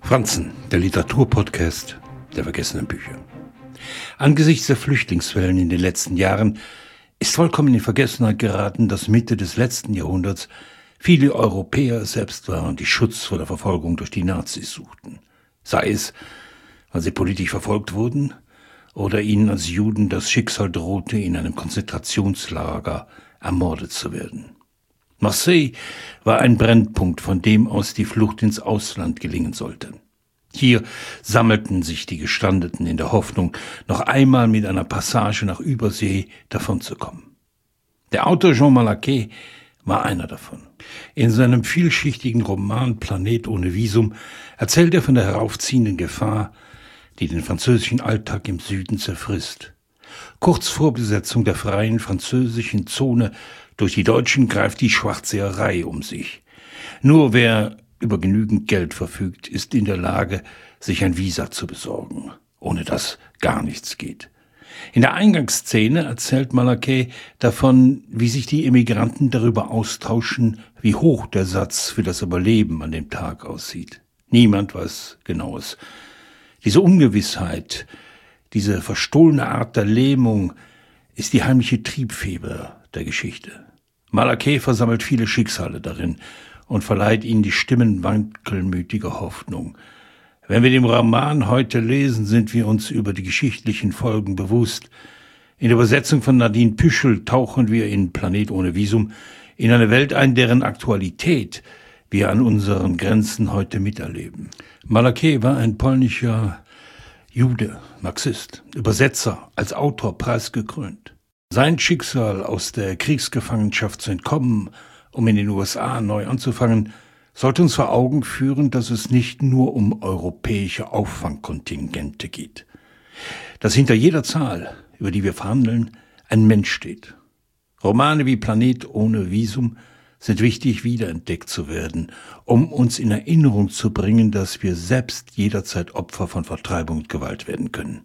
Franzen, der Literaturpodcast der vergessenen Bücher. Angesichts der Flüchtlingswellen in den letzten Jahren ist vollkommen in Vergessenheit geraten, dass Mitte des letzten Jahrhunderts viele Europäer selbst waren, die Schutz vor der Verfolgung durch die Nazis suchten. Sei es, weil sie politisch verfolgt wurden oder ihnen als Juden das Schicksal drohte, in einem Konzentrationslager ermordet zu werden. Marseille war ein Brennpunkt, von dem aus die Flucht ins Ausland gelingen sollte. Hier sammelten sich die Gestrandeten in der Hoffnung, noch einmal mit einer Passage nach Übersee davonzukommen. Der Autor Jean Malaquais war einer davon. In seinem vielschichtigen Roman Planet ohne Visum erzählt er von der heraufziehenden Gefahr, die den französischen Alltag im Süden zerfrisst. Kurz vor Besetzung der freien französischen Zone durch die Deutschen greift die Schwarzseherei um sich. Nur wer über genügend Geld verfügt, ist in der Lage, sich ein Visa zu besorgen, ohne das gar nichts geht. In der Eingangsszene erzählt Malaquais davon, wie sich die Emigranten darüber austauschen, wie hoch der Satz für das Überleben an dem Tag aussieht. Niemand weiß Genaues. Diese Ungewissheit, diese verstohlene Art der Lähmung ist die heimliche Triebfeder der Geschichte. Malaquais versammelt viele Schicksale darin und verleiht ihnen die Stimmen wankelmütiger Hoffnung. Wenn wir den Roman heute lesen, sind wir uns über die geschichtlichen Folgen bewusst. In der Übersetzung von Nadine Püschel tauchen wir in Planet ohne Visum in eine Welt ein, deren Aktualität wir an unseren Grenzen heute miterleben. Malaquais war ein polnischer Jude, Marxist, Übersetzer, als Autor preisgekrönt. Sein Schicksal, aus der Kriegsgefangenschaft zu entkommen, um in den USA neu anzufangen, sollte uns vor Augen führen, dass es nicht nur um europäische Auffangkontingente geht. Dass hinter jeder Zahl, über die wir verhandeln, ein Mensch steht. Romane wie Planet ohne Visum sind wichtig, wiederentdeckt zu werden, um uns in Erinnerung zu bringen, dass wir selbst jederzeit Opfer von Vertreibung und Gewalt werden können.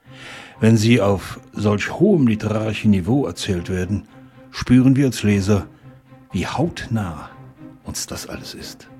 Wenn sie auf solch hohem literarischen Niveau erzählt werden, spüren wir als Leser, wie hautnah uns das alles ist.